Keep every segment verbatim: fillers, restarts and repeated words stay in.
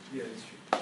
Yeah, it's true.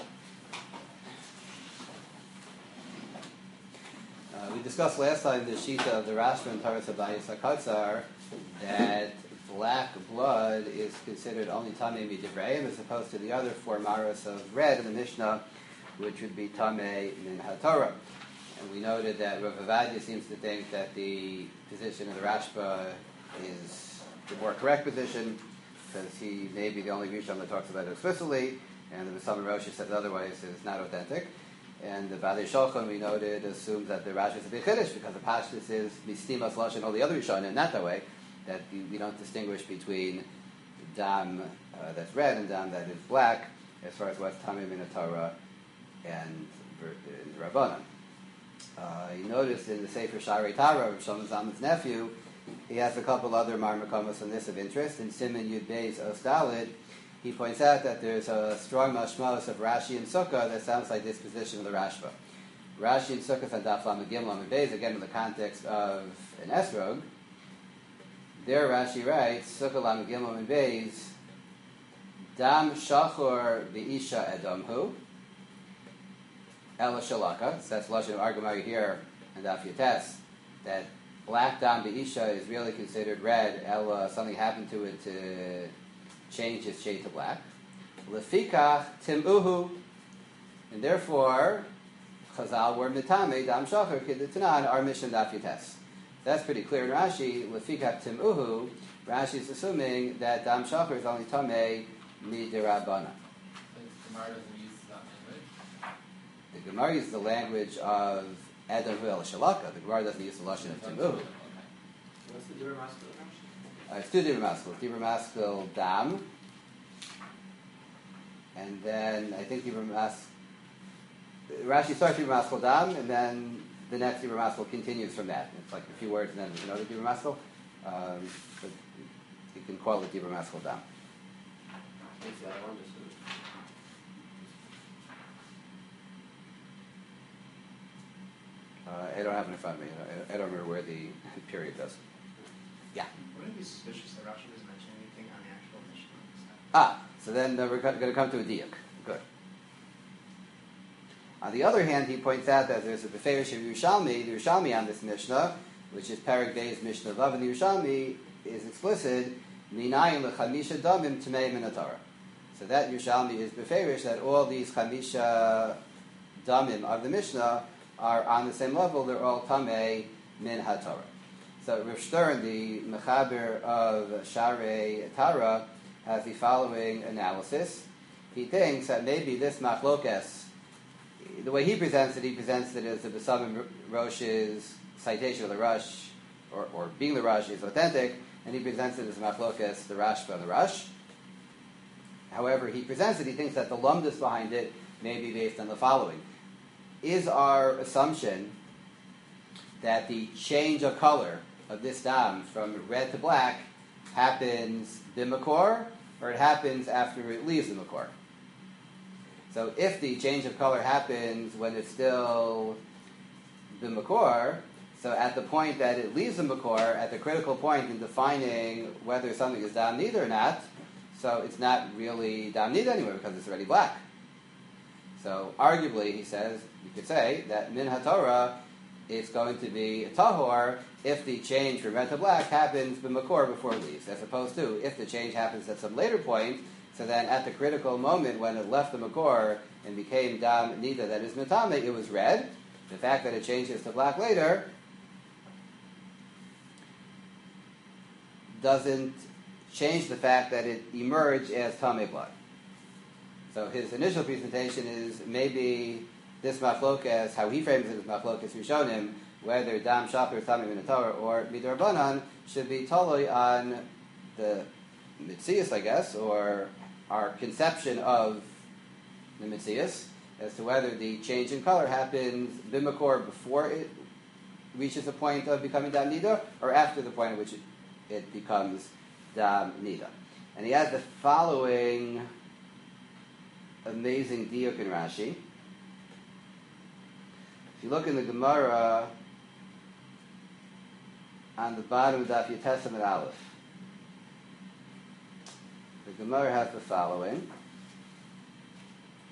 Uh, we discussed last time the Shita of the Rashba and Taras Abayis HaKatzar that black blood is considered only Tamei Midivrayim as opposed to the other four maros of red in the Mishnah, which would be Tamei Min HaTorah. And we noted that Rav Avadia seems to think that the position of the Rashba is the more correct position because he may be the only Rishon that talks about it explicitly, and the Basam Roshi says otherwise is not authentic. And the Badei Shulchan, we noted, assumes that the Rashi is a big chiddush because the Pashtus is Mistimas Lash and all the other Rishonim, not that way, that we don't distinguish between dam uh, that's red and dam that is black as far as what's Tamei Min HaTorah and the Rabbanan. Uh, you notice in the Sefer Sharei Tara of Shlomo Zalman's nephew, he has a couple other marmakomos on this of interest. In Siman Yud Beis Ostalid, he points out that there's a strong mashmos of Rashi and Sukkah that sounds like this position of the Rashba. Rashi and Sukkah on Daf Lamed Gimel Lamed Beis, again in the context of an esrog. There Rashi writes, Sukkah Lamed Gimel Lamed Beis, Dam Shachor V'isha Edomhu, Ela Shalaka, so that's Lashon of Argamari here and Daf Yates, that black dam B'isha is really considered red, Ela, something happened to it to change its shade to black. Lefikach Timuhu, and therefore, Chazal were Mitame, Dam Shachar, Kiddutanan, our mission Daf Yates. That's pretty clear in Rashi, Lefikach Timuhu, Rashi is assuming that Dam Shachar is only Tamei Midirabana. The Gemara uses the language of Edom Hu El Shalaka. The Gemara doesn't use the lashon of Timuhu. What's the Dibur Maskil? Uh, it's two Dibur Maskil. Dibur Maskil Dam, and then I think Dibur Maskil. Rashi starts Dibur Maskil Dam, and then the next Dibur Maskil continues from that. It's like a few words, and then there's another Dibur Maskil. Um, but you can call it Dibur Maskil Dam. What's the other one? Just Uh, I don't have it in front of me. I, I don't remember where the period does. Yeah. Wouldn't it be suspicious that Rashi doesn't mention anything on the actual Mishnah? Ah, so then uh, we're going to come to a diuk. Good. On the other hand, he points out that there's a Beferish of Yerushalmi, the Yerushalmi on this Mishnah, which is Perek Beis Mishnah Vav, and the Yerushalmi is explicit, Minayim lechamisha damim Tamei Min HaTorah. So that Yerushalmi is Beferish that all these chamisha damim of the Mishnah are on the same level, they're all Tamei Min HaTorah. So Rav Stern, the Mechaber of Sharei Tara, has the following analysis. He thinks that maybe this Machlokes, the way he presents it, he presents it as the Besamim Rosh's citation of the Rush, or, or being the Rush, is authentic, and he presents it as Machlokes, the Rashba and the Rush. However, he presents it, he thinks that the lumdus behind it may be based on the following. Is our assumption that the change of color of this dam from red to black happens b'makor, or it happens after it leaves the makor? So if the change of color happens when it's still b'makor, so at the point that it leaves the makor, at the critical point in defining whether something is dam nida or not, so it's not really dam nida anymore because it's already black. So arguably, he says, you could say that Min HaTorah is going to be a tahor if the change from red to black happens b'makor before it leaves, as opposed to if the change happens at some later point, so then at the critical moment when it left the makor and became dam nida that is mitame, it was red. The fact that it changes to black later doesn't change the fact that it emerged as tamei blood. So his initial presentation is maybe this machlokas, how he frames it as machlokas rishonim, whether dam shachar tamei min HaTorah or midrabanan, should be totally on the mitzias, I guess, or our conception of the mitzias, as to whether the change in color happens b'makor before it reaches a point of becoming dam nida, or after the point at which it, it becomes dam nida. And he has the following amazing diuk in Rashi. If you look in the Gemara on the bottom of Daf Yates Amud Aleph, the Gemara has the following.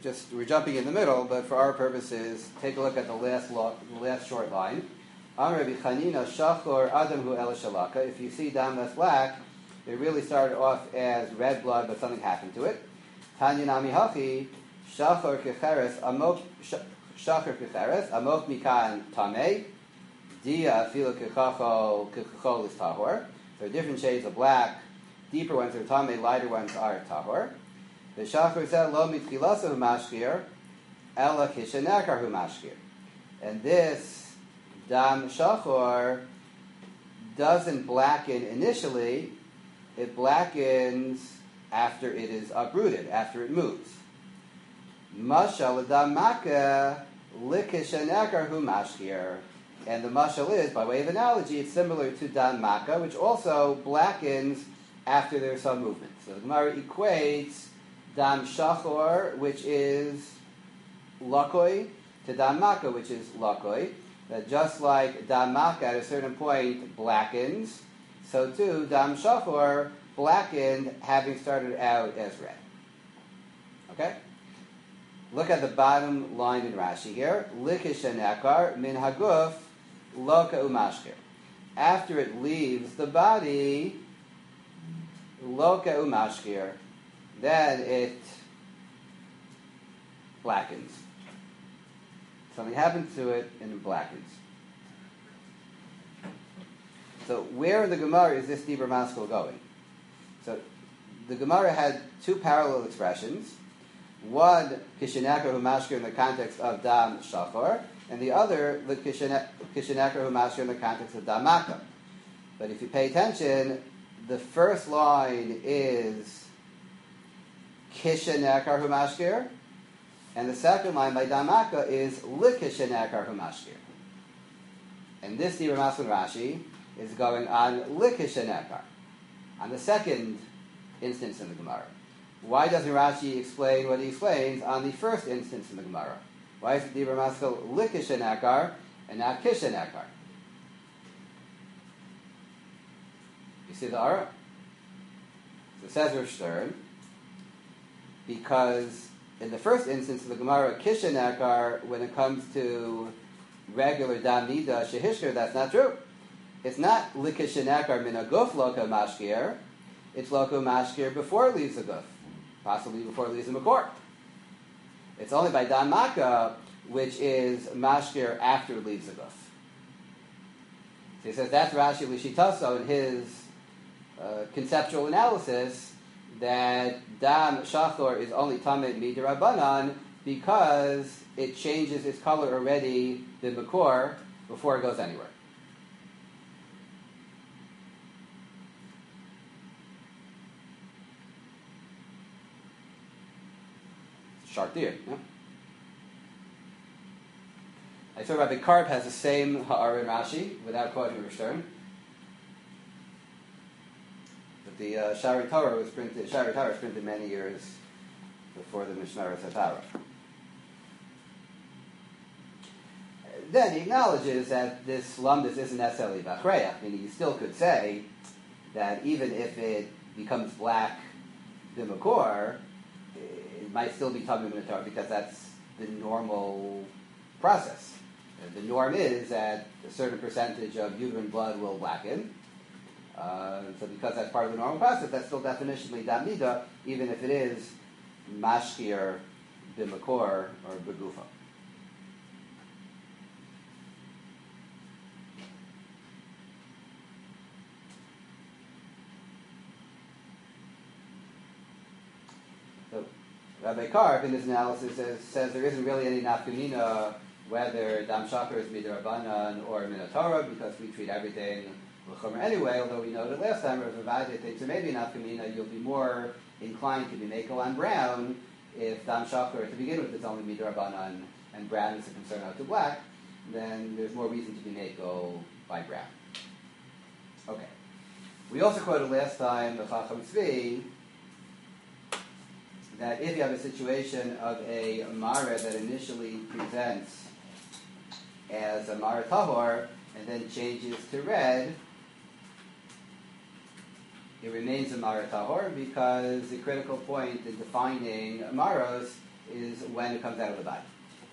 just we're jumping in the middle, but for our purposes, take a look at the last lo- the last short line. Amar Rabbi Chanina Shachor Adam Hu El Shalaka. If you see dam that's black, it really started off as red blood, but something happened to it. Tanya Nami Hachi Shachor Kecheres Amok Shachor Kecheres Amok Mikan Tamei Dia Filo Kechachol Kechachol is Tahor. There are different shades of black. Deeper ones are Tamei, lighter ones are Tahor. The Shachor Zeh Lo Mitchilasa Hu Mashkir Ela Kishenekar Hu Mashkir. And this Dam Shachor doesn't blacken initially, it blackens after it is uprooted, after it moves. Mashal Dam Maka Likishenekar Hu Mashkir. And the mashal is, by way of analogy, it's similar to Dam Maka, which also blackens after there's some movement. So the Gemara equates Dam Shachor, which is Lakoi, to Dam Maka, which is Lakoi. That just like Dam Maka at a certain point blackens, so too Dam Shachor blackened having started out as red. Okay? Look at the bottom line in Rashi here. Likish and Ekar min haguf loka umashkir. After it leaves the body, loka umashkir, then it blackens. Something happens to it and it blackens. So where in the Gemara is this Dibur Maskil going? So the Gemara had two parallel expressions. One, Kishenekar Hu Mashkir in the context of Dam Shachor, and the other, the Kishenekar Hu Mashkir in the context of Dam Maka. But if you pay attention, the first line is Kishenekar Hu Mashkir, and the second line by Dam Maka is Likishenekar Hu Mashkir. And this Dibur Maskil in Rashi is going on Likishenekar, on the second instance in the Gemara. Why doesn't Rashi explain what he explains on the first instance in the Gemara? Why is it Dibur Maskil Likishenekar and not Kishenekar? You see the Ara? So says Rav Stern, because in the first instance of the Gemara, Kishenekar, when it comes to regular Dam Nida Shehishker, that's not true. It's not Likishenekar min aguf loka mashkir, it's loka mashkir before it leaves the guf, possibly before it leaves the makor. It's only by Dam Maka, which is mashkir after it leaves the guf. So he says that's Rashi Lishitaso in his uh, conceptual analysis, that Dam Shachor is only Tamid Midirabanan because it changes its color already, the makor, before it goes anywhere. Sharp deer, no? I saw Rabbi Karp has the same Ha'ara in Rashi, without quoting Rav Stern. But the uh, Shari Torah was printed, Shari Torah was printed many years before the Mishnah Satara. Then he acknowledges that this lumdus isn't necessarily Bachreya. Meaning you still could say that even if it becomes black b'makor, it might still be Tamim Minotaur because that's the normal process. And the norm is that a certain percentage of uterine blood will blacken. Uh, so because that's part of the normal process, that's still definitionally Dam Nida, even if it is Mashkir b'makor or b'gufa. Rabbi Karp, in his analysis, says, says there isn't really any nafkamina whether Dam Shachor is Midirabanan or Minotaura, because we treat everything l'chomer anyway, although we noted last time, Rav Avadya thinks there may be nafkamina, you'll be more inclined to be Mekel on brown if Dam Shachor, to begin with, is only Midirabanan and brown is a concern out to black, then there's more reason to be Mekel by brown. Okay. We also quoted last time the Chacham Tzvi, that if you have a situation of a Mara that initially presents as a Mara Tahor and then changes to red, it remains a Mara Tahor because the critical point in defining Maros is when it comes out of the body.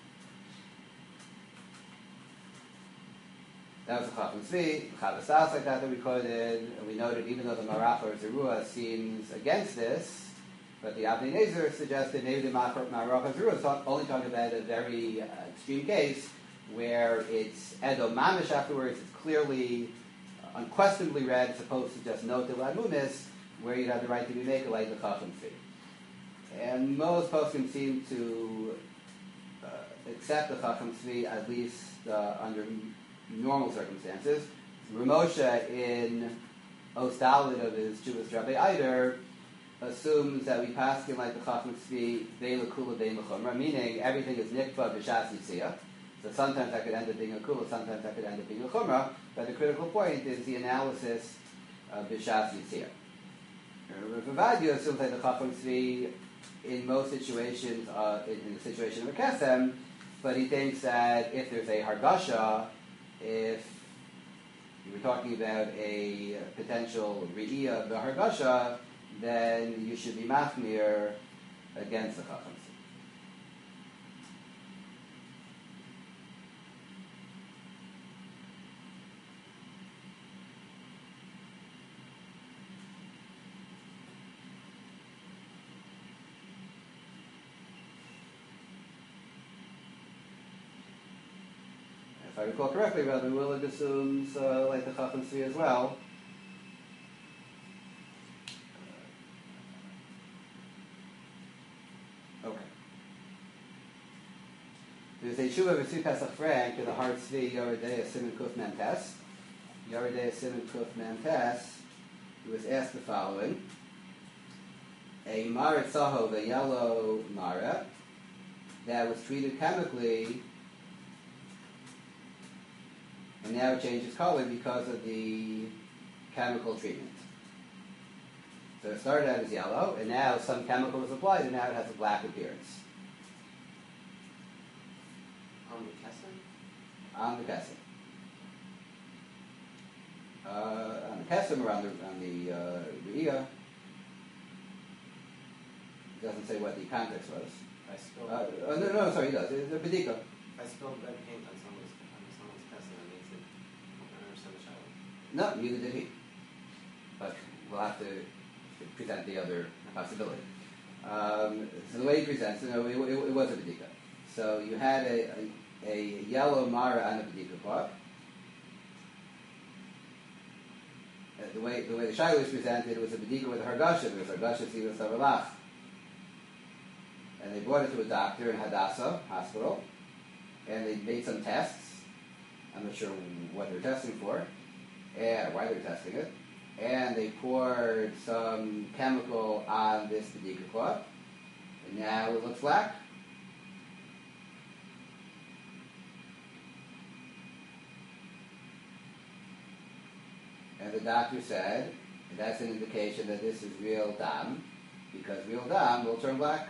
That was the Chacham Tzvi, the Chavas Das like that that we quoted, and we noted even though the Marach or Zerua seems against this, but the Avnei Nezer suggested maybe the Marach or Zerua is only talking about a very uh, extreme case where it's Edo Mamish afterwards, it's clearly, uh, unquestionably read, as opposed to just Note Lamunis, where you'd have the right to be maker like the Chacham Tzvi. And most poskim seem to uh, accept the Chacham Tzvi, at least uh, under normal circumstances. Ramosha in Ostalid of his Chuvas Rabbi Eider assumes that we pass him like the Chacham Tzvi Ve'la Kula Ve'la Chumra, meaning everything is Nikva B'Shas Yitziyah. So sometimes that could end up being a Kula, sometimes that could end up being a Chumra, but the critical point is the analysis of B'Shas Yitziyah. Rav Ovadia assumes that the Chacham Tzvi in most situations, uh, in, in the situation of a Kesem, but he thinks that if there's a Hargasha, if you were talking about a potential Re'iyah of the Hargasha, then you should be machmir against the Chacham Tzvi. If I recall correctly, Rabbi Willard assumes uh, like the Chacham Tzvi as well. Okay. There's a Shuvah V'Tzvi Pesach Frank to the Har Tzvi Yoredei Simon Kuf Mentes. Yoredei Simon Kuf Mentes, he was asked the following: a Marat Sahov, a yellow Mara, that was treated chemically, and now it changes color because of the chemical treatment. So it started out as yellow, and now some chemical was applied, and now it has a black appearance. On the Kesem? On the Kesem. Uh, on the Kesem or on the, on the uh, Re'iyah, it doesn't say what the context was. I spilled, Uh, oh, no, no, sorry, it does. It's a Bedika. I spilled red paint on someone's, on someone's Kesem and makes it, I don't understand the shadow. No, neither did he. But we'll have to present the other possibility. Um, so the way he presents, you know, it, it, it was a Bedika. So you had a, a, a yellow Mara on a Bedika cloth. Uh, the way the way the Shiloh is presented, it was a Bedika with a Hargasha. There was Hargasha Sivas Savalach. And they brought it to a doctor in Hadassah Hospital, and they made some tests. I'm not sure what they were testing for, and why they were testing it. And they poured some chemical on this Bedika cloth, and now it looks black. And the doctor said, that's an indication that this is real dam, because real dam will turn black.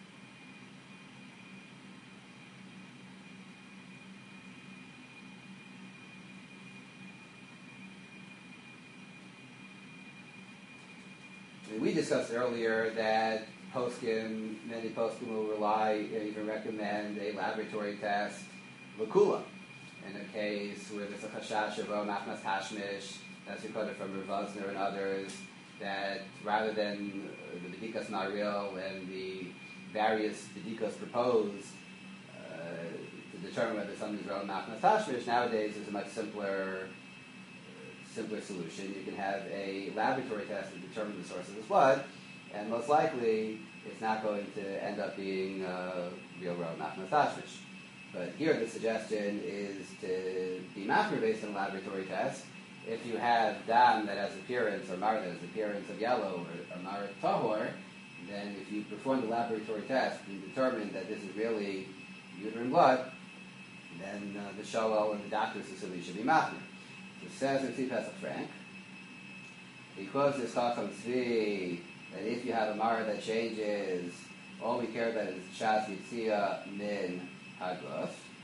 We discussed earlier that poskim, many poskim will rely, even recommend a laboratory test, Vakula, in a case where there's a chashash of oh, machmas tashmish, that's recorded from Rav Vosner and others, that rather than uh, the bedikas not real and the various bedikas proposed uh, to determine whether something's real machmas tashmish, nowadays there's a much simpler simpler solution. You can have a laboratory test to determine the source of the blood, and most likely it's not going to end up being uh, real road machmas tashmish. But here the suggestion is to be machmir based on a laboratory test. If you have dam that has appearance, or mar that has appearance of yellow, or, or mar tahor, then if you perform the laboratory test and determine that this is really uterine blood, then uh, the shoel and the doctors assume you should be machmir. So it says in Tzvi Pesach Frank, because this Chacham Tzvi, that if you have a Mara that changes, all we care about is Shas Yitzia Min Haguf.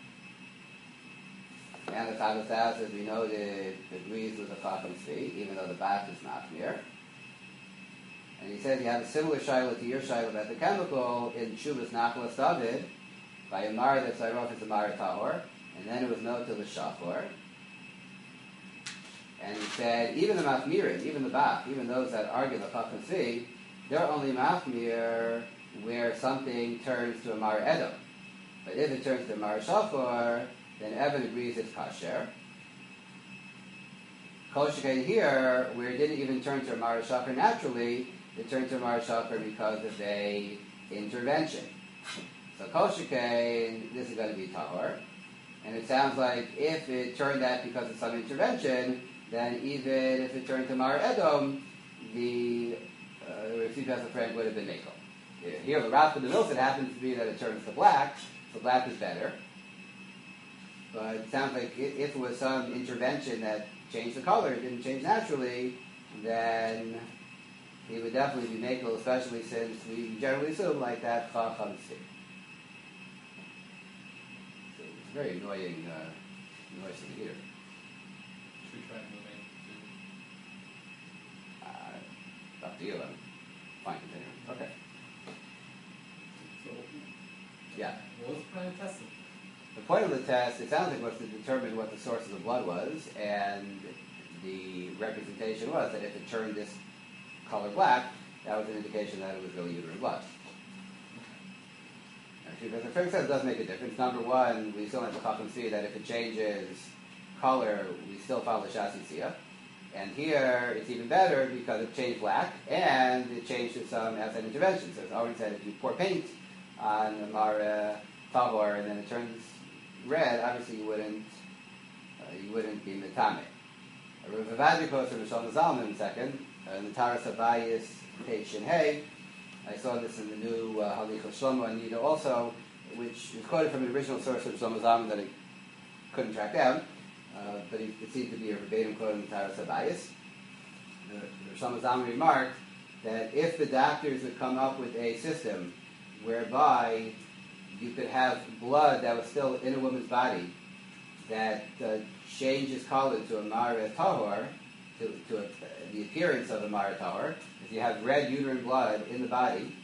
And the Chavas Das, as we noted, agrees with the Chacham Tzvi, even though the back is not here. And he says you have a similar shaila to your shaila about the chemical in Shuvas Nachlas David by a Mar that started off as a Mar Tahor, and then it was no to the Shafor. And he said even the Machmirim, even the Bach, even those that argue the Chacham Tzvi, they're only Machmir where something turns to a Mar Edom. But if it turns to a Mar Shafor, then Evan agrees it's kasher. Kol Shekain here, where it didn't even turn to a Mar Shafor naturally, it turned to a Mar Shafor because of a intervention. So Kol Shekain, this is going to be Tahor. And it sounds like if it turned that because of some intervention, then even if it turned to Mar Edom, the uh, Rav Tzvi friend would have been Mekel. Here, the Rav the Mills, it happens to be that it turns to black, so black is better. But it sounds like if it was some intervention that changed the color, it didn't change naturally, then he would definitely be Mekel, especially since we generally assume like that Chacham Tzvi. So it's a very annoying uh, noise to hear. Should we try moving to... Uh, up to you. I'm fine continuing. Okay. So, Yeah. what was the point of testing? The point of the test, it sounds like, was to determine what the source of the blood was, and the representation was that if it turned this color black, that was an indication that it was really uterine blood. Actually, because the first says it does make a difference. Number one, we still have the Chacham see that if it changes color, we still follow the Shasi Siyah. And here, it's even better because it changed black, and it changed to some outside intervention. So it's already said if you pour paint on a Mar uh, Tavor and then it turns red, obviously you wouldn't uh, you wouldn't be Metame. Rav Avadi quotes from Rishon Zalman in a second, uh, in the Taras Abayis, page Shin Hey. I saw this in the new uh, Halichos Shlomo Anida also, which is quoted from the original source of Rishon Zalman that I couldn't track down. Uh, but it, it seems to be a verbatim quote in the Taras Abayis. The, the Rishon Zalman remarked that if the doctors would come up with a system whereby you could have blood that was still in a woman's body that uh, changes color to a Mara Tahor, to, to a, the appearance of a Mara Tahor. If you have red uterine blood in the body,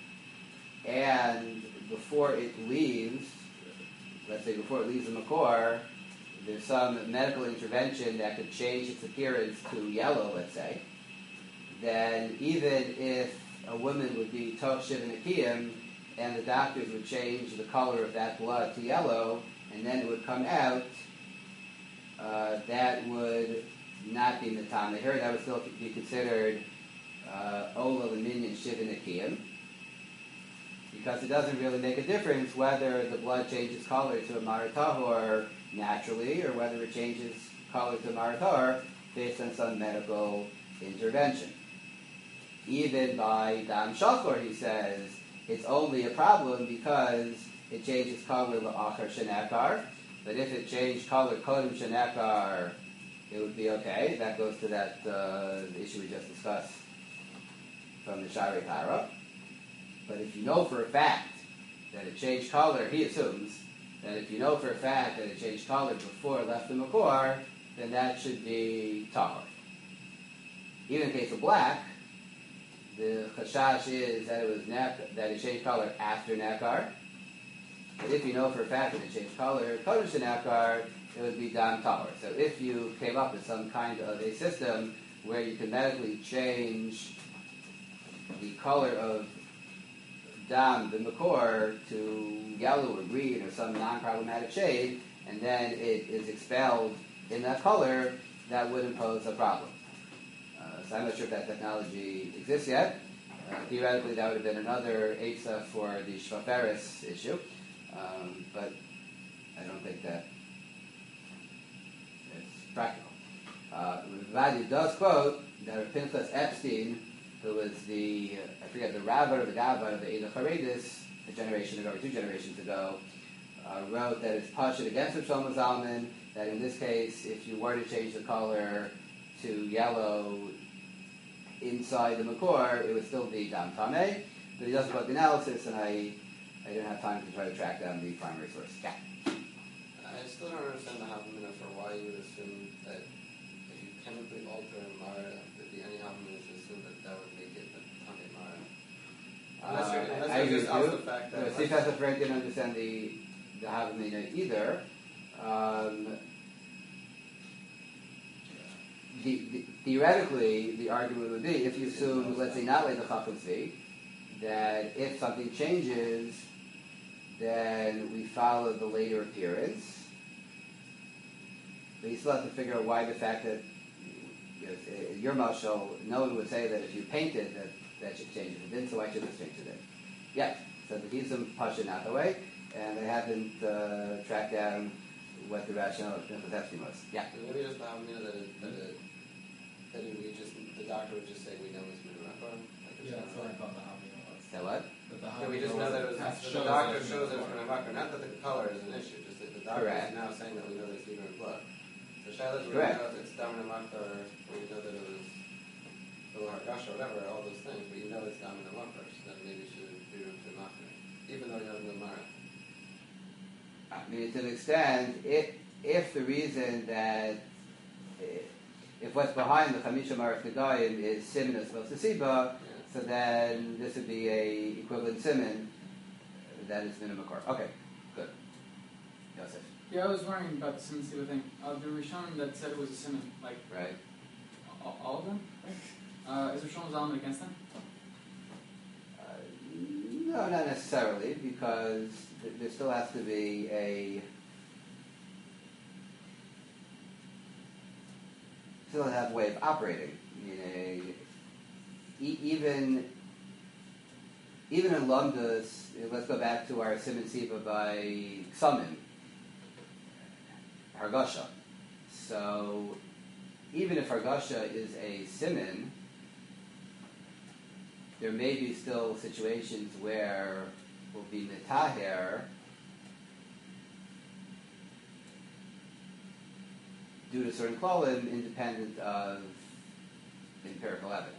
and before it leaves, let's say before it leaves the Makor, there's some medical intervention that could change its appearance to yellow, let's say, then even if a woman would be Toch Shiva Nekiyim, and the doctors would change the color of that blood to yellow, and then it would come out, uh, that would not be Matame. Here, that would still be considered uh, Ola Leminion Shiva Nekiyim, because it doesn't really make a difference whether the blood changes color to a Mara Tahor naturally, or whether it changes color to a Mara Tahor based on some medical intervention. Even by Dam Shachor, he says, it's only a problem because it changes color la'achar shenakar, but if it changed color kodem shenakar, it would be okay. That goes to that uh, issue we just discussed from the Shari Tara. But if you know for a fact that it changed color, he assumes that if you know for a fact that it changed color before it left the Makor, then that should be tahor. Even in the case of black, the chashash is that it was nek- that it changed color after nakar. But if you know for a fact that it changed color kodesh to nakar, it would be dam tahor. So if you came up with some kind of a system where you can medically change the color of dam, the makor, to yellow or green or some non-problematic shade, and then it is expelled in that color, that would impose a problem. So I'm not sure if that technology exists yet. Uh, theoretically, that would have been another Eitzah for the Shvaferis issue, um, but I don't think that it's practical. Uh, Vadi does quote that Pinchas Epstein, who was the, I forget, the rabbi or the gabbai of the Eidah Charedis a generation ago, or two generations ago, uh, wrote that it's pashut against Rav Shlomo Zalman, that in this case, if you were to change the color to yellow inside the Makor, it would still be Dam Tameh, but he doesn't quote the analysis, and I, I didn't have time to try to track down the primary source. Yeah. I still don't understand the Havamina for why you would assume that if you chemically alter a Mara, that the any Havamina is to assume that that would make it a Tameh Mara. Unless you're, Uh, unless I you're agree just with off you. the fact No, that. Steve Hasselfrank didn't understand the the Havamina either. Um, the, the, theoretically, the argument would be if you assume, let's say, not like the Chacham Tzvi, that if something changes, then we follow the later appearance. But you still have to figure out why the fact that you know, in your mashal, no one would say that if you painted that that should change it. It didn't, so why should this change it? Yeah. So the Gizim Pasha not the way, and they haven't uh, tracked down what the rationale of Pinchas Epstein was. Yeah. Maybe just the Havamina that it, that it, that it, we just, the doctor would just say we know it's Minarakom. Like it's Yeah, not that's what I right. thought the Havamina was. That what? That the Yeah, we Havamina just know that it was, has that the shows doctor that shows that it's it's Minarakom. Not that the color is an issue, just that the doctor Correct. is now saying that we know that it's Libra and blood. So Shiloh, we Correct. know that it's Damin Makar, we know that it was Bill Hargasha, whatever, all those things, but you know it's Damin Makar, so then maybe you should be room to Makar, even though you have no Mara. I mean, to an extent, if, if the reason that if what's behind the Chamisha Marat Kedayim is Siman as well as Siba, so then this would be a equivalent Siman that is minimum core. Okay, good. Yosef. Yeah, I was wondering about the Simon Siva thing. Uh, the Rishonim that said it was a Simon, like Right. all, all of them, right? Uh, is Rishonim Zalman against them? Uh, no, not necessarily, because th- there still has to be a still have a way of operating. I mean, a, e- even even in Lumdus, let's go back to our Simon Siva by Ksamim, Hargasha. So even if Hargasha is a Siman, there may be still situations where will be Mitaher due to certain klalim independent of empirical evidence.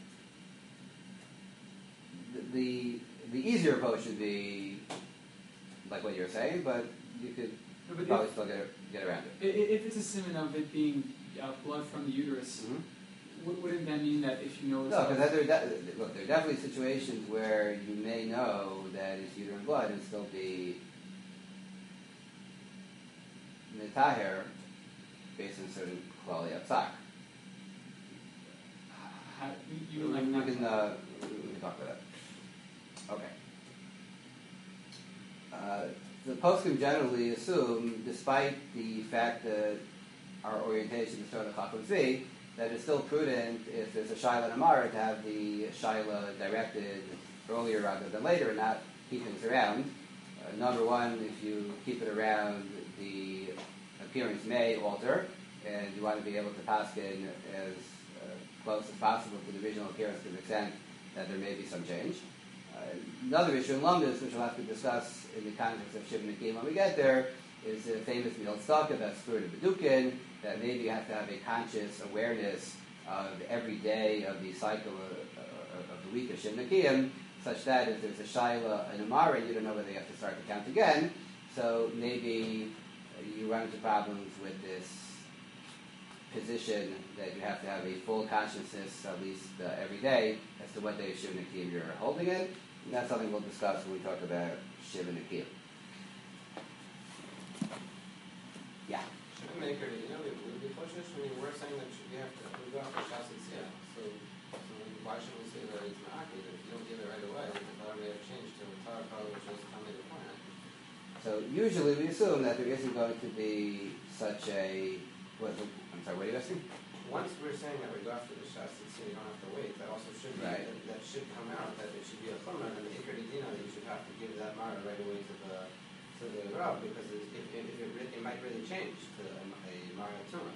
The, the the easier approach would be like what you're saying, but you could No, but probably if, still get get around it. i- i- if it's a Simon of it being uh, blood from the uterus, Mm-hmm. wou- wouldn't that mean that if you know it's No, because there, are de- look, there are definitely situations where you may know that it's uterine blood and still be mitaher based on certain quality of psak. how, you, you We like we not can uh, we we can talk about that. Okay. Uh, the poskim generally assume, despite the fact that our orientation is toward the Chacham Tzvi, that it's still prudent if there's a Shaila Namara to have the Shaila directed earlier rather than later and not keep things around. Uh, number one, if you keep it around, the appearance may alter, and you want to be able to paskin as uh, close as possible to the original appearance to the extent that there may be some change. Uh, another issue in Lumdus, which we'll have to discuss in the context of Shiv Nikim when we get there, is the famous Miel Stalk about Spirit of Bedukin, that maybe you have to have a conscious awareness of every day of the cycle of, of, of the week of Shiv Nikim, such that if there's a Shaila and a Mara, you don't know whether you have to start to count again. So maybe you run into problems with this position that you have to have a full consciousness at least uh, every day as to what day of Shiv Nikim you're holding it. And that's something we'll discuss when we talk about Shiv Nikim. Yeah. Maker, you know, we, we, we push this, I mean, we're saying that we have to, we go after Shas and Siyah, so, so why should we say that it's Ma'akid? If you don't give it right away, the Torah may have changed to a Torah code which was coming to the point. So usually we assume that there isn't going to be such a, what, I'm sorry, what are you asking? Once we're saying that we go after the Shas and Siyah, you don't have to wait, that also should be, Right. that, that should come out, that it should be a Chumrah, and the Ikar Dina, you should have to give that Mara right away to the, to the Rav, because it, it, it, it, it, it might really change to a, a Mara Tumah.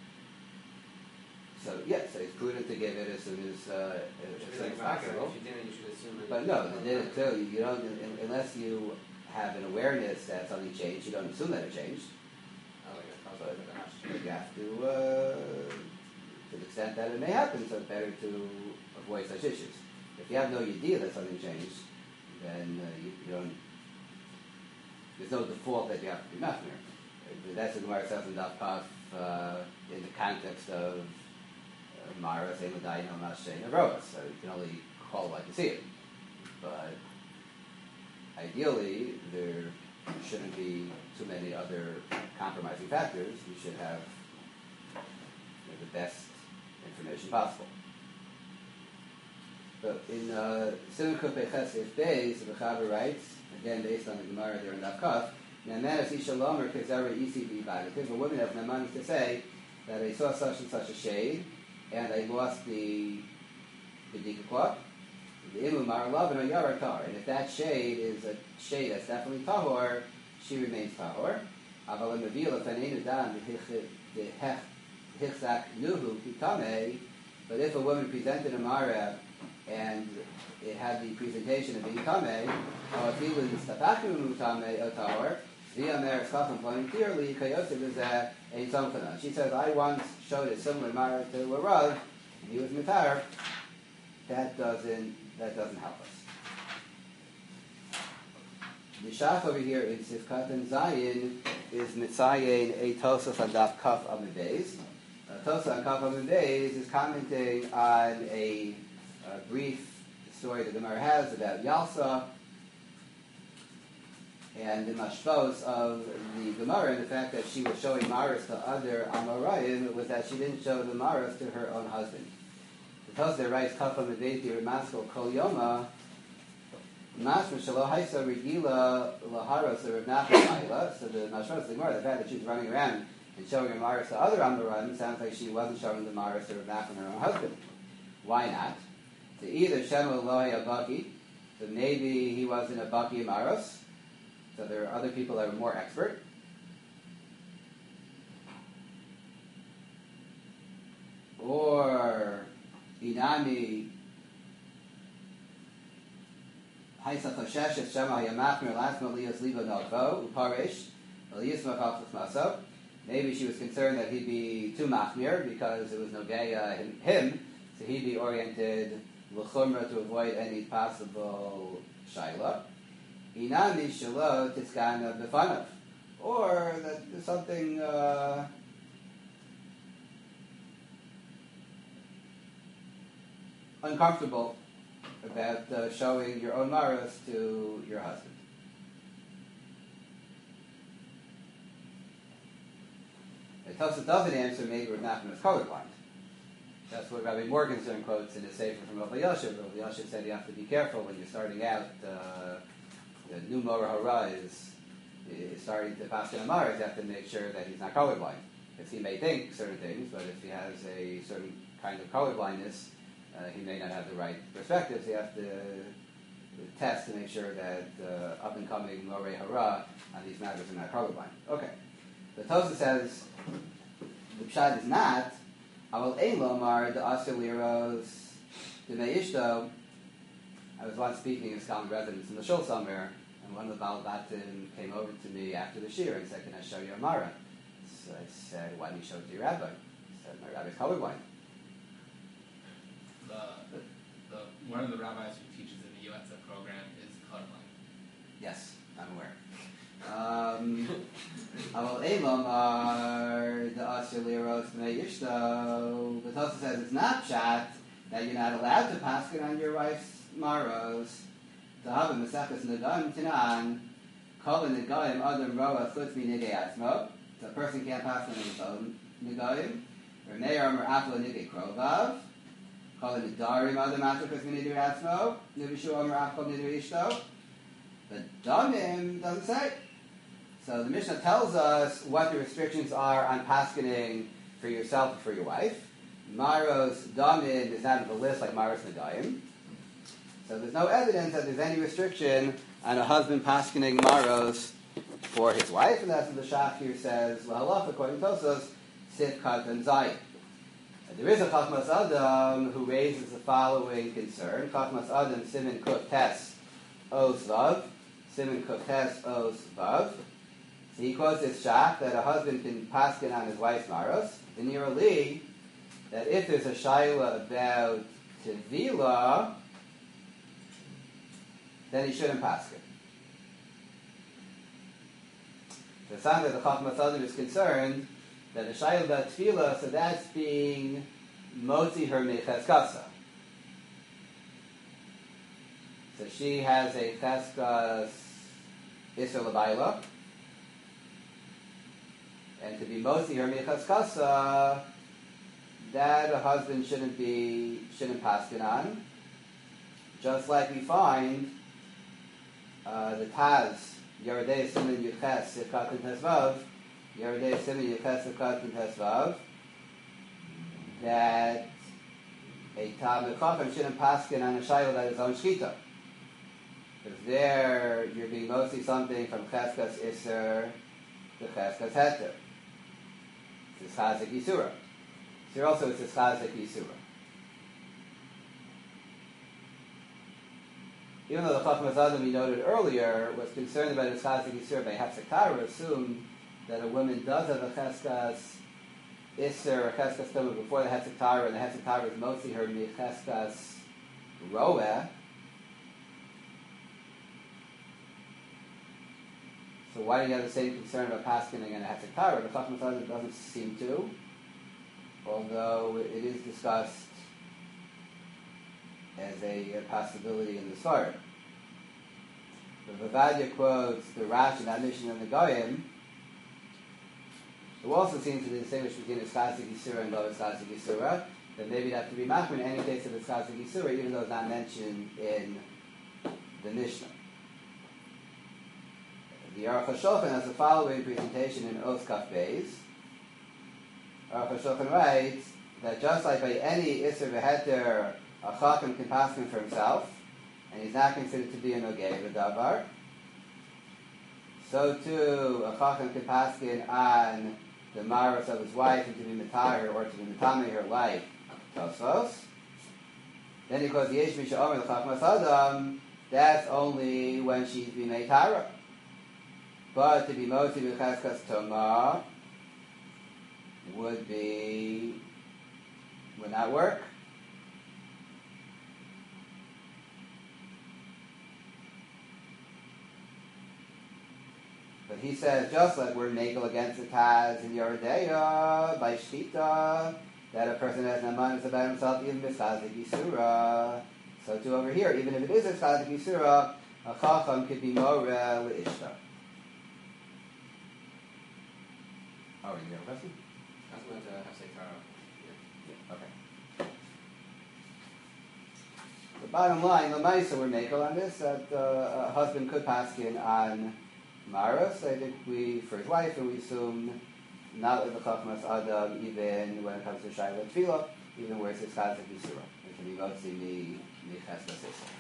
So yes, it's prudent to give it as soon as, uh, Which as would be soon like as Ma'akid, possible. if you didn't, you should assume that. But no, the did it too. You don't, un- unless you have an awareness that something changed, you don't assume that it changed. Oh, like a But cosmic with a hash. you have to, uh, to the extent that it may happen, so it's better to avoid such issues. If you have no idea that something changed, then uh, you, you don't, there's no default that you have to be mafner. Uh, That's what the Gemara says in Daf Kaf, uh, in the context of uh, Mara, saying L'dayin al Mashay Neroa, so you can only call it like you see it. but ideally there shouldn't be too many other compromising factors. You should have you know, the best information possible. But in Simon Kuf Bechesef Beis, the Chaver writes, again based on the Gemara there in Dafkaf, Namanas Isha Lomer Kezara Isi B'Ibad. If a woman has Namanas to say that I saw such and such a shade, and I lost the the Dikakwa, the Imumar Love and a Yara Tar. And if that shade is a shade that's definitely Tahor, she remains Tahor. Aval Mavila Fanenu Dan the Hichzak Nuhu Pitame. But if a woman presented a Mara and it had the presentation of being Tameh, or if he was Tapakum Tameh or Tahor, via Mer Schacham Plain clearly, Kayosef is a Tzomchana. She says, I once showed a similar Mara to a Rav, and he was Mitar. That doesn't that doesn't help us. The Shach over here in Sifkat and Zayin is Mitzayin a Tosaf on Daf Kaf Amud Beis. Tosaf on Kaf Amud Beis is commenting on a, a brief story the Gemara has about Yalsa and the mashvos of the Gemara, and the fact that she was showing Maras to other Amoraim was that she didn't show the Maras to her own husband. The Tosaf writes, Kafa Medeti Remaskol Kol Yoma, Mashma Shalo Haisa Regila Laharos Rav Nachman Laila. So the mashvos of the Gemara, the fact that she's running around and showing her Maras to other Amoraim sounds like she wasn't showing the Maras to Rav Nachman, her own husband. Why not? So either Shemu Elohi Abaki, so maybe he wasn't a Baki Maros, so there are other people that are more expert. Or Inami Haisa Choshesh Shema Yamachmir Lasma Lias Liva Nalvo Uparish Elias Machal Maso. Maybe she was concerned that he'd be too machmir because it was no gaya him, so he'd be oriented l'chumra to avoid any possible shaila. Inami shelo tiskana b'fanav, or that there's something uh, uncomfortable about uh, showing your own maras to your husband. The Tosafot doesn't answer maybe Rav Nachman is colorblind. That's what Rabbi Morgenstern quotes in his Sefer from Rav Yashiv. Rav Yashiv said you have to be careful when you're starting out. Uh, the new Mora Hara is, is starting to pass in Amar. You have to make sure that he's not colorblind. Because he may think certain things, but if he has a certain kind of colorblindness, uh, he may not have the right perspectives. You have to test to make sure that uh, up-and-coming Mora Hara on these matters are not colorblind. Okay. The Tosafot says the pshat is not. Aval ein lomar the asir liros the meishto. I was once speaking in Scotland residence in the shul somewhere, and one of the Balabatim came over to me after the shir and said, "Can I show you a mara?" So I said, "Why don't you show it to your rabbi?" He said, "My rabbi's colorblind." The, the, the, one of the rabbis who teaches in the U S F program is colorblind. Yes, I'm aware. Um, Aval ein lomar the asir liros the meishto. The Tosafot says it's not pshat that you're not allowed to paskin on your wife's maros. To have a Maseches Nagayim Tinan, Kol Nagayim Adam Roa Chutz Mi Nigei Atzmo. So a person can't paskin on his own Nagayim. Or Meir Mer Aflo Nigei Krovav. Kol Nadarim Adam Aflo Chutz Mi Nigei Atzmo. Nibishu Mer Aflo Nigei Ishto. But Damim doesn't say. So the Mishnah tells us what the restrictions are on paskining for yourself and for your wife. Maros Damim is not on the list like Maros Nagayim. So there's no evidence that there's any restriction on a husband paskining maros for his wife, and that's what the Shach here says, L'halach, according to Tosafos, Sif Kat and Zayin. There is a Chachmas Adam who raises the following concern. Chachmas Adam, Siman Kuf Tes Os Vav. Siman Kuf Tes Os Vav. So he quotes this Shach that a husband can paskin on his wife's maros. In Yeruli, that if there's a shaila about Tevila, then he shouldn't paskin. So it sounds like the Chachmas Adam is concerned that a shayla about tefillah, so that's being motzi her mecheskasa. So she has a cheskas isser l'bayla, and to be mostly her michaskasa, that a husband shouldn't be shouldn't paskin on. Just like we find uh, the Taz Yeridei Simin Yuches Sikat and Tesvav, Yeridei Simin Yuches Sikat and Tesvav, that a Talmud Chacham shouldn't paskin on a shayla that is on shkita. Because there you're being mostly something from cheskas iser to cheskas heter. It's chazik yisura. Here also it's a chazik yisura. Even though the Chacham Adam we noted earlier was concerned about his chazik yisura by hafsakara, assumed that a woman does have a cheskas iser or cheskas tuma before the hafsakara, and the hafsakara is mostly her cheskas roeh. So why do you have the same concern about paskening and a hafsakara? The Chacham Adam doesn't seem to, although it is discussed as a, a possibility in the Sfar. The Vavadia quotes the Rash and that mission in the Goyim, who also seems to distinguish between a Skazik Yisura and Lo Skazik Yisura, that maybe it have to be machmir in any case of a Skazik Yisura, even though it's not mentioned in the Mishnah. The Aruch HaShulchan has the following presentation in Os Kaf Beis. Aruch HaShulchan writes that just like by any Isser V'Heter, a Chacham can paskin for himself, and he's not considered to be an Ogei V'Davar, so too a Chacham can paskin on the maros of his wife and to be Matahir or to be Matame her like Tosos. Then he goes, the Yesh Misha Omer L'Chacham Adam, that's only when she's being made Tara. But to be Moti B'Cheskas Toma would be, would not work. But he says, just like we're Nagel against the Taz in Yeridea, by Shkita, that a person has Namanis about himself, even Miskazik Yisura. So too over here, even if it is a Miskazik Yisura, a Chacham could be Moreh L'Ishta. Oh, you have a question? I was going to have Hafsakara. Yeah. Okay. The bottom line, Lamaisa, we're Nagel on this, that uh, a husband could paskin on Maros, I think we, for his wife, and we assume not with the Chachmas Adam, even when it comes to Shaila Tefillah, even where it says Chazik Yisura. It can be mostly me, me Cheskas Yisra.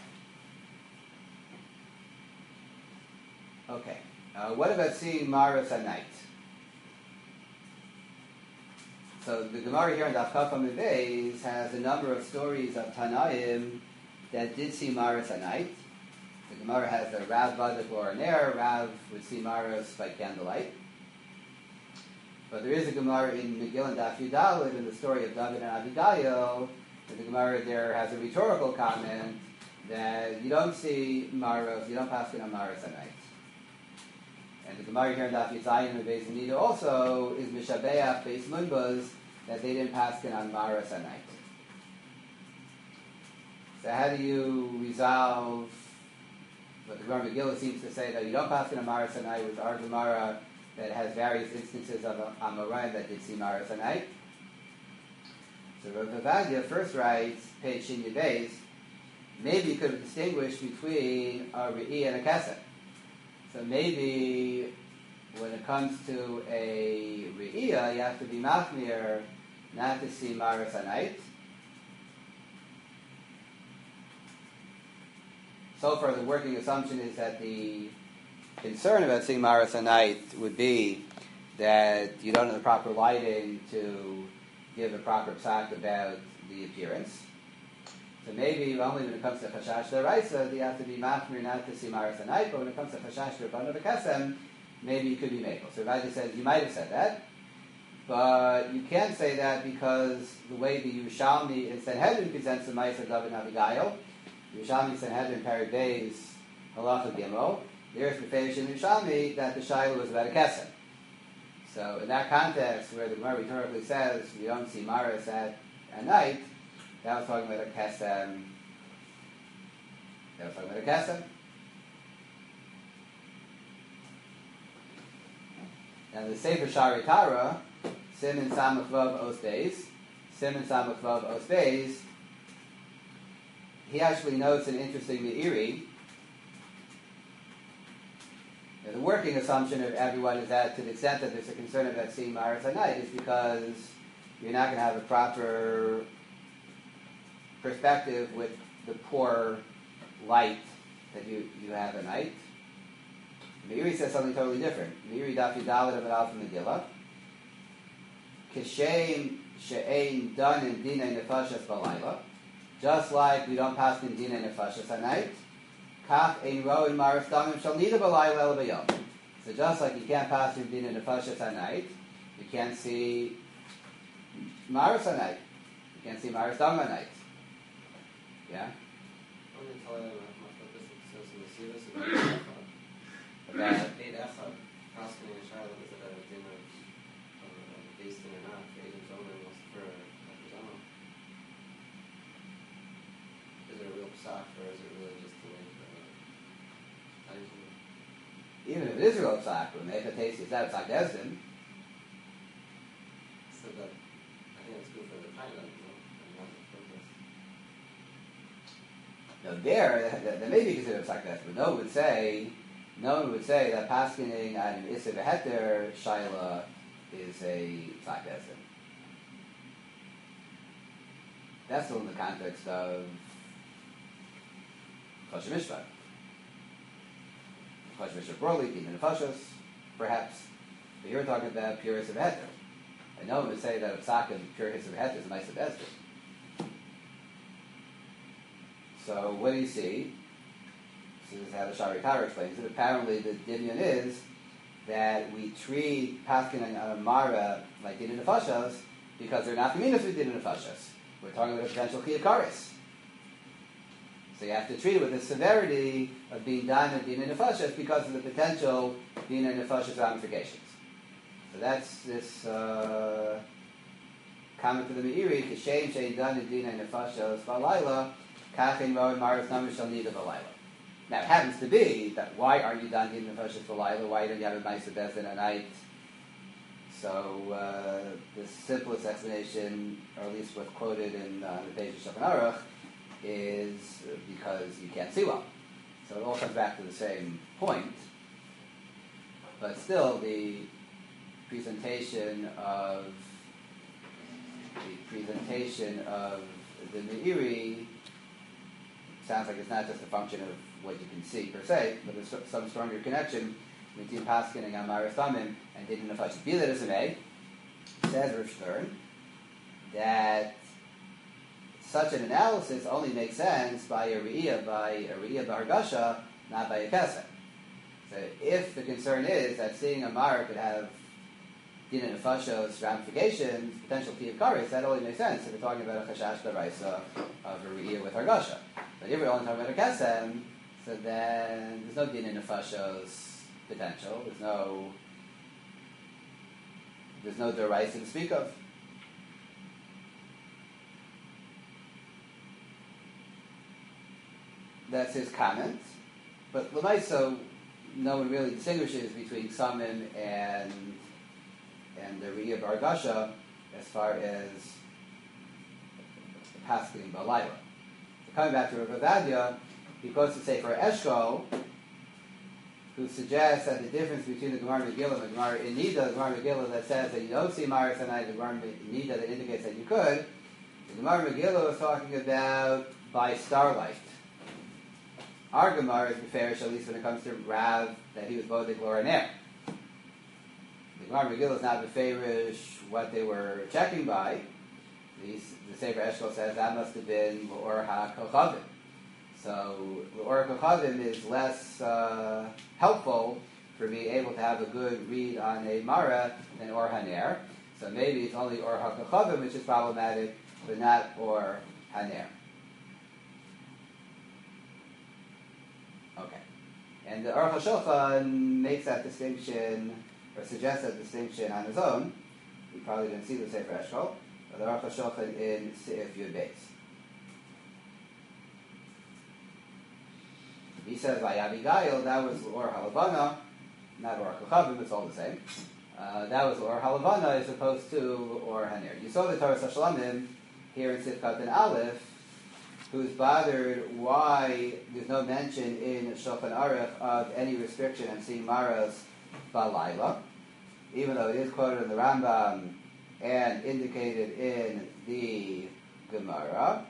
Okay. Uh, what about seeing Maros at night? So the Gemara here in Daf Kaf Amud Beis has a number of stories of Tanaim that did see Maros at night. The Gemara has the Rav Badak or Ner, Rav would see Maros by candlelight. But there is a Gemara in Megillah Daf Yudalid in the story of David and Abigail, and the Gemara there has a rhetorical comment that you don't see Maros, you don't pass it on Maros at night. And the Gemara here in Daf Yudzayin and Beis Nida also is Mishabeach Beis Munbaz that they didn't pass it on Maros at night. So how do you resolve what the Gemara Megillah seems to say that you don't pass it on Maros at night with our Gemara that has various instances of Amoraim that did see Maros at night? So Rav Avadia first writes, page Shin Yud Beis, maybe you could have distinguished between a Re'i and a Kesem. So maybe when it comes to a Re'iyah, you have to be Machmir not to see Maros at night. So far, the working assumption is that the concern about seeing Maros at night would be that you don't have the proper lighting to give a proper psak about the appearance. So maybe only when it comes to Chashash D'Oraisa, you have to be Machmir not to see Maros at night, but when it comes to Chashash D'Rabbanan V'Kesem, maybe you could be Makel. So Ravadia says, you might have said that, but you can't say that because the way the Yerushalmi in Sanhedrin presents the Ma'aser David and Abigail, Yerushalmi Sanhedrin Perek Beis Halacha Gimel, there's the Feish in Yerushalmi that the Shaila was about a Kesem. So in that context, where the Gemara rhetorically says you don't see Maros at, at night, that was talking about a Kesem, Now we're talking about a kesem. Now the Sefer Shari Tara, Siman Samach Vav Os Beis, Siman Samach Vav Os Beis, he actually notes an interesting me'iri. Now, the working assumption of everyone is that to the extent that there's a concern about seeing Ma'aretz at night is because you're not going to have a proper perspective with the poor light that you, you have at night. Meiri says something totally different. Meiri daf yudalet of Alpha Megillah. Kishem she'ein done in dinei nefashas balayla. Just like we don't pass in dinei nefashas at night. Kach ein ro'in maris damim shal nida balayla el bayom. So just like you can't pass in dinei nefashas at night, you can't see maris at night. You can't see maris damim at night. Yeah? I'm going to tell you what this says in the Sivas about About Eight Echad, Paskin and Shiloh, is it a din of based in or not? Eight and Zomer was for Zomer. Is it a real psak or is it really just the way the time? even if it is a real psak, when they have a taste, it's not a psak destin. So that, I think it's good for the time, you know, and not the purpose. Now there, that, that may be considered a psak destin, but no one would say, no one would say that paskining on an Issa V'heter Shaila is a psak destin. That's still in the context of Choshen Mishpat. Choshen Mishpat broadly, Din Nefashos, perhaps. But here we're talking about pure Issa V'heter. And no one would say that a psak of pure Issa V'heter is a nice destin. So what do you see? This is how the Shari Tara explains it. Apparently the Dinyan is that we treat Paskin and Amara like Din Nefashos because they're not Kaminas with Din Nefashos. We're talking about a potential Chiyakaris. So you have to treat it with the severity of being done in Din Nefashos because of the potential Din Nefashos ramifications. So that's this uh, comment to the Meiri, Kishem Shein done in Din Nefashos Balayla, Kachin Rowan Maris Namish Shal Nida Balayla. Now, it happens to be that why aren't you done in the Nefashos Balayla? Why don't you have a nice Bezdin at night? So, uh, the simplest explanation, or at least what's quoted in uh, the page of Shulchan Aruch, is because you can't see well. So it all comes back to the same point. But still, the presentation of the presentation of the Meiri sounds like it's not just a function of what you can see per se, but there's some stronger connection between Paskin and Amaris Tamim and Din Nefashos. Be that as it may, says Rav Stern that such an analysis only makes sense by a Re'iyah, by a Re'iyah B'Hargasha, not by a Kesem. So if the concern is that seeing a Mara could have Din Nefashos ramifications, potential Tiyuv Kares, that only makes sense if we're talking about a Chashash D'Oraisa of a Re'iyah with Hargasha. But if we're only talking about a Kesem, so then there's no Din Nefashos potential. There's no there's no D'Oraisa to speak of. That's his comment. But L'maiso, no one really distinguishes between Samim and and the Re'iyah B'Hargasha as far as Paskin B'Layla. So coming back to Rav Ovadia, he quotes the Sefer Eshkol, who suggests that the difference between the Gemara Megillah and the Gemara in Nida, the Gemara Megillah that says that you don't see Maris at night, the Gemara Nida that indicates that you could, the Gemara Megillah was talking about by starlight. Our Gemara is Beferish, at least when it comes to Rav, that he was both the Glor and Air. The Gemara Megillah is not Beferish what they were checking by. The, the Sefer Eshkol says that must have been L'or HaKochavim. So L'or HaKochavim is less uh, helpful for being able to have a good read on a Mara than Or Haner. So maybe it's only Or HaKochavim which is problematic, but not Or Haner. Okay. And the Aruch HaShulchan makes that distinction, or suggests that distinction on his own. We probably didn't see the Sefer Eshkol, but the Aruch HaShulchan in Seif Yud Beis. He says by Abigail, that was Or Halavana, not Or Kochavim, it's all the same. Uh, that was Or Halavana as opposed to Or Haner. You saw the Torah Sashlamim here in Sifkat and Aleph, who's bothered why there's no mention in Shulchan Aruch of any restriction on seeing Maros Balayla, even though it is quoted in the Rambam and indicated in the Gemara.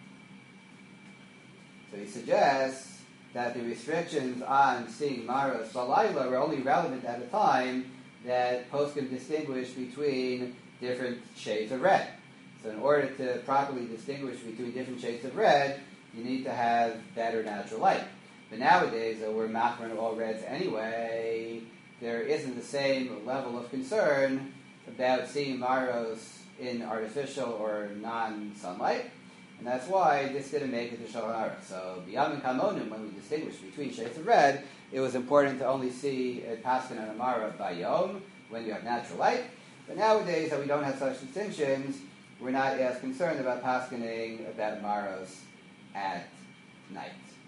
So he suggests that the restrictions on seeing Maros Balayla were only relevant at a time that poskim distinguished between different shades of red. So in order to properly distinguish between different shades of red, you need to have better natural light. But nowadays, though we're machmir all reds anyway, there isn't the same level of concern about seeing maros in artificial or non-sunlight, and that's why this didn't make it to Shulchan Aruch. So b'yamim kamonim, when we distinguish between shades of red, it was important to only see a paskin and a mara by yom, when you have natural light. But nowadays, that we don't have such distinctions, we're not as concerned about paskening about maros at night.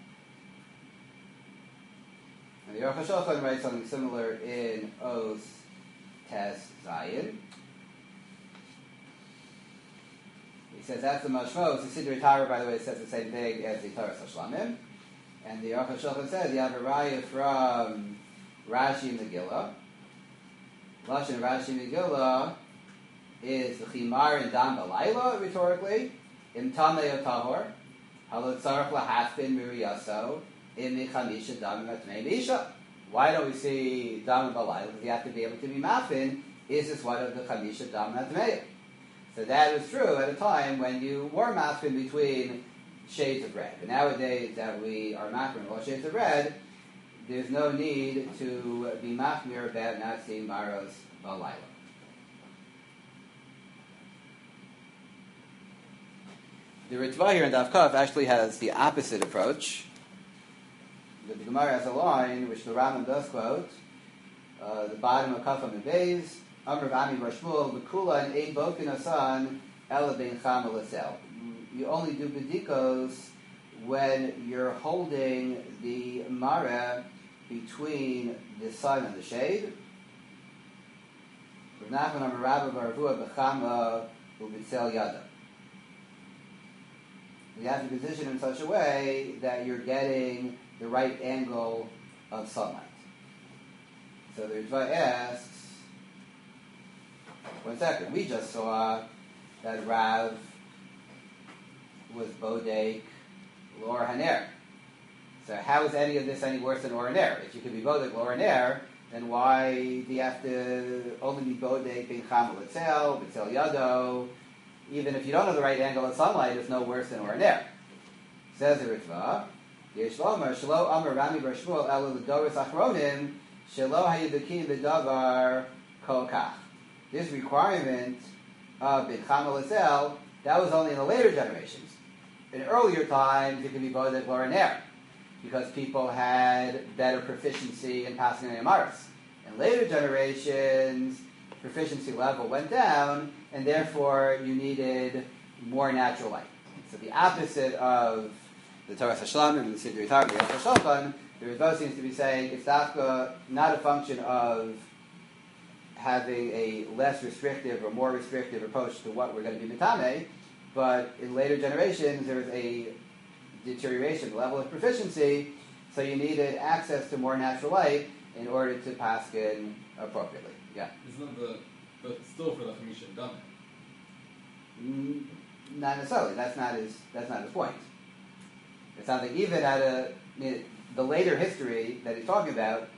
And the Aruch HaShulchan writes something similar in Oz Tes Zayin. He says that's the mashmos. The Siddur Torah, by the way, says the same thing as the Torah Sashlamim. And the Aruch HaShulchan says you have a raya from Rashi Megillah. Lashon Rashi Megillah is the chimar and dam balayla, rhetorically, im tamei tahor, halot tzarich lahafbin miriyaso, im michamisha dam matmei misha. Why don't we see dam balayla? Because you have to be able to be mafin. Is this one of the chamisha dam matmei? So that was true at a time when you were mafin between shades of red. But nowadays that we are mafin in all shades of red, there's no need to be mafmir about not seeing maros balayla. The Ritva here in Daf Kaf actually has the opposite approach. The Gemara has a line, which the Rambam does quote, uh, the bottom of Kaf and Beis, Amr Vami Rashmul, Bekula and Ein Bokin Asan, Ela Ben Chama Lasel. You only do bedikos when you're holding the mara between the sun and the shade. Rav Nachman Amar Rabba Baravua Bechama Ubitzel Yada. You have to position in such a way that you're getting the right angle of sunlight. So the Ritva asks, one second, we just saw that Rav was Bodek Lor Haner. So how is any of this any worse than Or Haner? If you could be Bodek Lor Haner, then why do you have to only be Bodek Bin Chamal Etzel, B'Tzel Yado? Even if you don't have the right angle of sunlight, it's no worse than Or Haner. Says the Ritva, Yesh Lomar, Shelo Amar Rami Bar Shmuel, Elo L'Doros Achronim, Shelo Hayidukim B'Davar Kol Kach. This requirement of Bin Chamal Etzel, that was only in the later generations. In earlier times, it could be Bodek Lor Haner, because people had better proficiency in passing the Amaris. In later generations, proficiency level went down, and therefore you needed more natural light. So the opposite of the Torah Sashlam and the Siddur Torah, the Aruch HaShulchan, the Ritva seems to be saying it's not a function of having a less restrictive or more restrictive approach to what we're going to be mitame, but in later generations there was a deterioration, level of proficiency, so you needed access to more natural light in order to paskin appropriately. Yeah. Isn't the, but still for the Chamisha Dam? Mm, not necessarily. That's not his. That's not his point. It sounds like even at a the later history that he's talking about.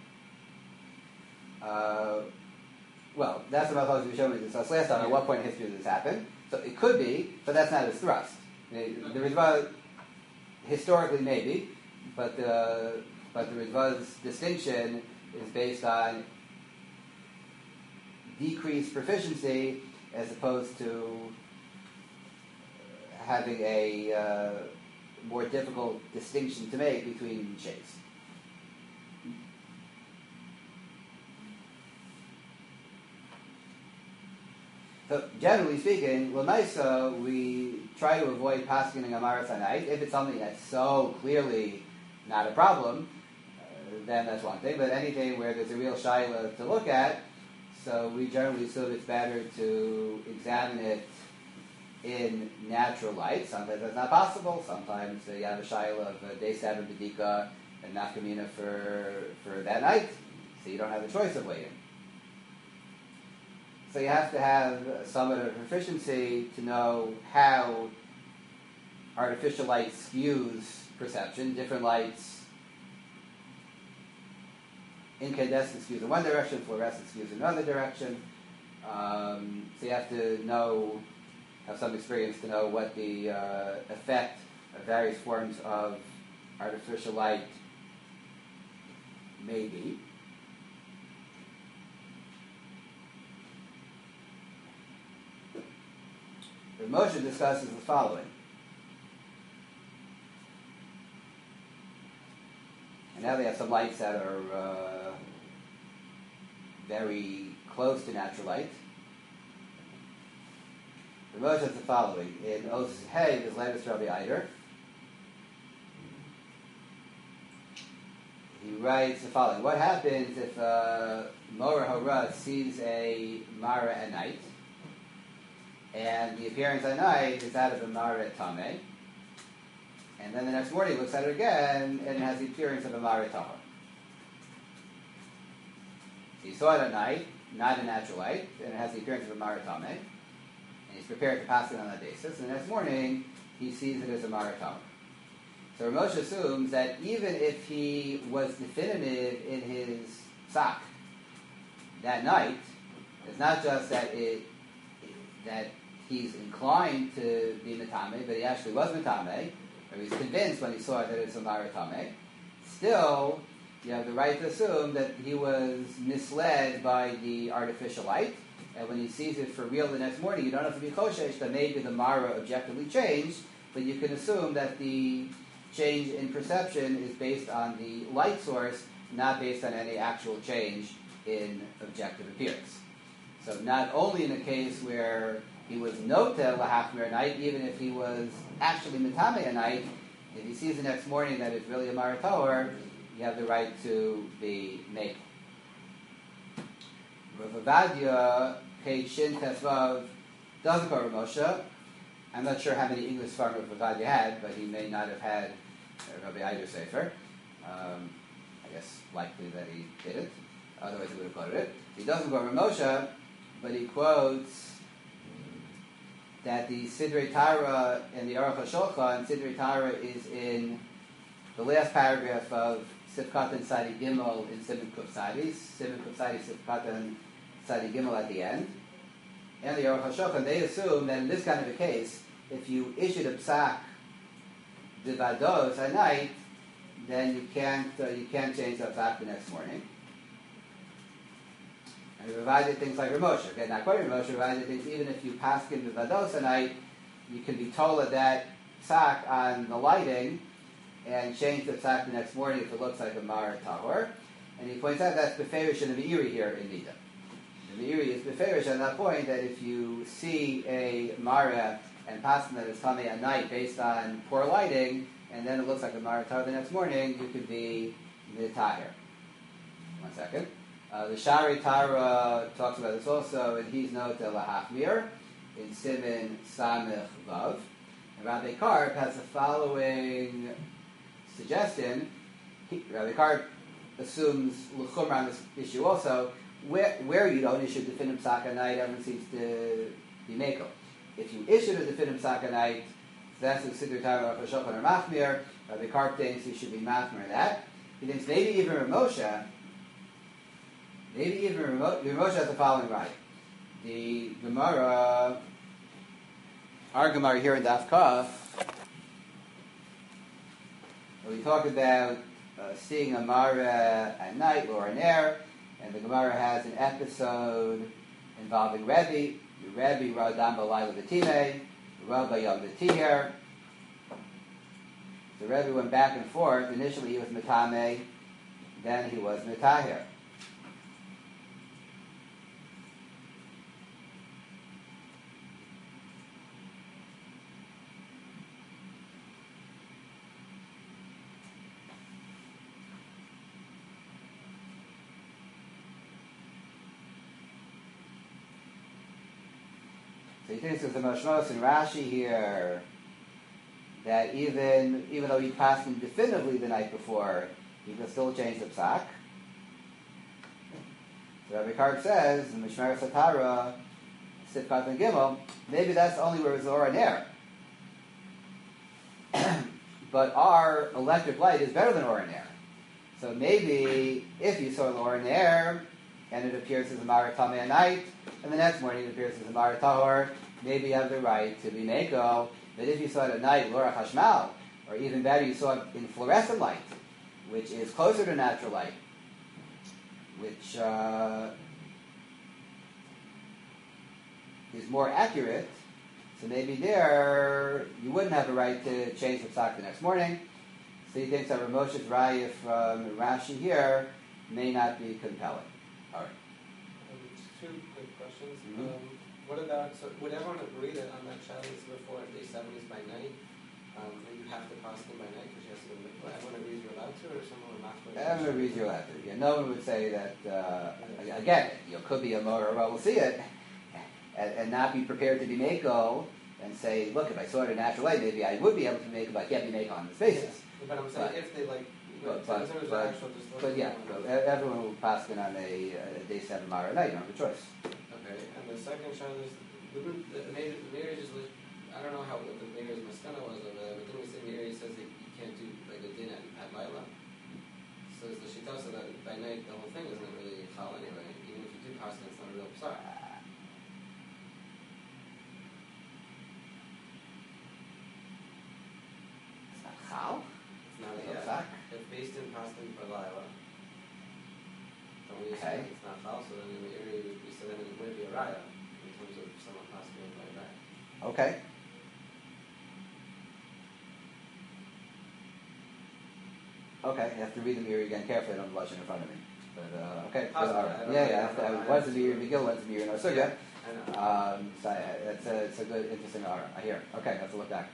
Uh, well, that's what I was going to show me discussed last time. At what point in history did this happen? So it could be, but that's not his thrust. The Ritva, historically maybe, but the but the Ritva's distinction is based on decreased proficiency as opposed to having a uh, more difficult distinction to make between shades. So generally speaking, L'maisa, we try to avoid paskening Amaras Hanait if it's something that's so clearly not a problem, uh, then that's one thing. But anything where there's a real shaila to look at, so we generally assume it's better to examine it in natural light. Sometimes that's not possible. Sometimes uh, you have a shaila of uh, day seven bedika and nafkamina for for that night, so you don't have the choice of waiting. So you have to have somewhat of proficiency to know how artificial light skews perception. Different lights, incandescent skews in one direction, fluorescent skews in another direction. Um, so you have to know, have some experience to know what the uh, effect of various forms of artificial light may be. Rav Moshe discusses the following. And now they have some lights that are uh, very close to natural light. Rav Moshe says the following. In Os Hey, his latest Rabbi Eider, he writes the following. What happens if a Mora Hora sees a Mara at night, and the appearance at night is that of a Mara Tameh, and then the next morning he looks at it again, and it has the appearance of a Mara Tahor. He saw it at night, not in natural light, and it has the appearance of a Mara Tameh, and he's prepared to pass it on that basis, and the next morning he sees it as a Mara Tahor. So Rav Moshe assumes that even if he was definitive in his psak that night, it's not just that it that he's inclined to be Matame, but he actually was Matame, or he's convinced when he saw that it's a Maratame. Still, you have the right to assume that he was misled by the artificial light, and when he sees it for real the next morning, you don't have to be choshesh that maybe the Mara objectively changed, but you can assume that the change in perception is based on the light source, not based on any actual change in objective appearance. So not only in a case where he was notel lahachmir at night, even if he was actually mitame at night, if he sees the next morning that it's really a maratower, you have the right to be made. Rav Avadia, page Shin Tesvav, doesn't go Rav Moshe. I'm not sure how many English farmers Rav Avadia had, but he may not have had Rabbi Eider Sefer. Um, I guess likely that he didn't. Otherwise he would have quoted it. He doesn't go Rav Moshe, but he quotes that the Sidrei Tara and the Aruch HaShulchan, Sidrei Tara is in the last paragraph of Sifkatan Sadi Gimel in Simon Kuf Sadi, Simon Kuf Sadi, Sifkatan Sadi Gimel at the end. And the Aruch HaShulchan, they assume that in this kind of a case, if you issued a psak divados at night, then you can't uh, you can't change the psak the next morning. And he provided things like Rav Moshe. Okay, not quite Rav Moshe, provided things even if you pass in the vados at night, you can be told that that psak on the lighting and change the psak the next morning if it looks like a Mara Tahor. And he points out that's Beferish and the Meiri here in Nida. The Meiri is Beferish on that point that if you see a Mara and pass that is coming at night based on poor lighting, and then it looks like a Mara Tahor the next morning, you could be Mitahir. One second. Uh, the Shari Tara talks about this also, and he's note lahachmir in Siman Samich Vav. And Rabbi Karp has the following suggestion. He, Rabbi Karp assumes l'chumra on this issue also, where, where you don't issue definitive psak at night, everyone seems to be meko. If you issued a definitive psak at night, so that's the Siddur Tara or Shulchan or Machmir. Rabbi Karp thinks you should be Machmir in that. He thinks maybe even Rav Moshe. Maybe even Rav Moshe has the following right. The Gemara, our Gemara here in Daf Kaf, we talk about uh, seeing a Mara at night or an air, and the Gemara has an episode involving Rebbe. The Rebbe Radam Balayla B'Timei, Rabbi Yom B'Tiher. The Rebbe went back and forth. Initially he was Metame, then he was Metahir. So he thinks there's a mashmos in Rashi here that even even though he passed him definitively the night before, he can still change the psak. So Rabbi Karp says in Mishmar Satara, Sifkat and Gimel, maybe that's only where it's or and air. But our electric light is better than or and air. So maybe if you saw the or and air and it appears as a maratame at night, and the next morning it appears as a maratahor, maybe you have the right to be meko. But if you saw it at night, Lora Hashmal, or even better, you saw it in fluorescent light, which is closer to natural light, which uh, is more accurate, so maybe there you wouldn't have a right to change the psak the next morning. So he thinks that Ramosha's raya from Rashi here may not be compelling. All right. Um, two quick questions. Mm-hmm. Um, what about, so would everyone agree that on that challenge before day seven is by night, um, and you have to pass them by night because you have to go to mikvah? Everyone agrees you're allowed to, or someone would not go to Everyone agrees you're allowed to. Yeah, no one would say that, uh, again, you know, could be a motor, well, we'll see it, and, and not be prepared to be mako, and say, look, if I saw it in natural light, maybe I would be able to make it, but I can't be mako on this basis. But I'm saying But- if they like, But, but, but, there's but, actual just but yeah, so e- everyone will pass it on a, a day seven mara night, you don't have a choice. Okay, and the second challenge is, wouldn't the Meir Meir just, li- I don't know how, what the Meir's maskana was of it, but then we say Meir says that you can't do like a din at, at Laila. So it's the Shita, so that by night the whole thing isn't really chal anyway, even if you do pass it, it's not a real psak. It's not how? It's not a, It's not yeah, psak. if based in paskin for Laila, don't we Okay. say it's not chal, so then in the area would be, so then it would be a raya, in terms of someone paskin like that. Okay. Okay, you have to read the mirror again carefully. I don't have the lesson in front of me. But, uh, okay. So, Possibly, all right. I don't Yeah, know. yeah. I have to, I don't know. one's a mirror in Megillah, one's a mirror in Osugya. I know. Um, so I, that's a, it's a good, interesting aura. I hear. Okay, I have to look back.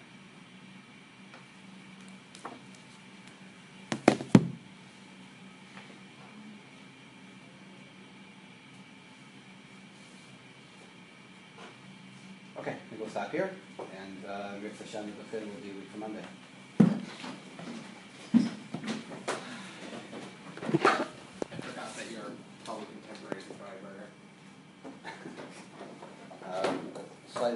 Okay, I think we'll stop here, and uh, Rick Hashem the film will be a week from Monday. I forgot that you're probably contemporary with Freiberger. Um,